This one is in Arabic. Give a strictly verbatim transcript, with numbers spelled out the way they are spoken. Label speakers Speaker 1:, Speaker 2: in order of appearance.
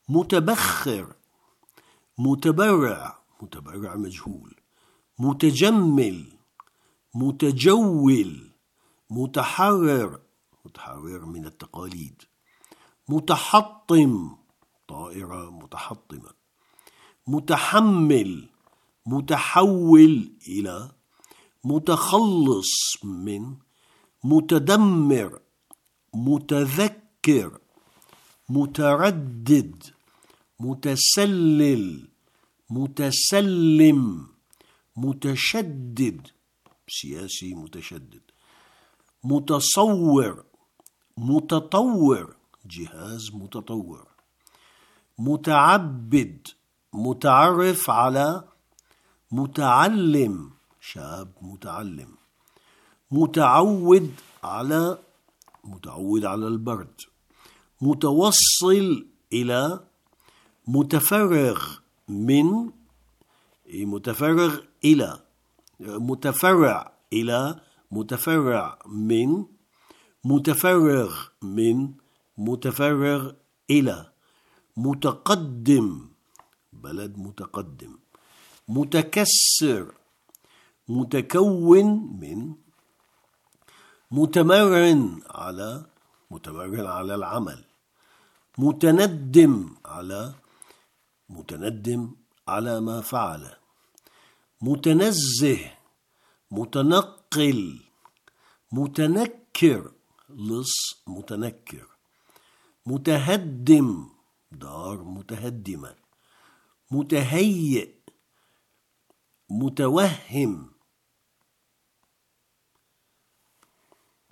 Speaker 1: متبخر، متبرع، متبرع مجهول، متجمل، متجول، متحرر، متحرر من التقاليد، متحطم، طائرة متحطمة، متحمل، متحول إلى، متخلص من، متدمر، متذكر، متردد، متسلل، متسلم، متشدد، سياسي متشدد، متصور، متطور، جهاز متطور، متعبد، متعرف على، متعلم، شاب متعلم، متعود على، متعود على البرد، متوصل إلى، متفرغ من، متفرغ إلى، متفرع إلى، متفرع من، متفرغ من، متفرغ إلى، متقدم، بلد متقدم، متكسر، متكون من، متمرن على، متمرن على العمل، متندم على، متندم على ما فعل، متنزه، متنقل، متنكر، لص متنكر، متهدم، دار متهدمة، متهيئ، متوهم،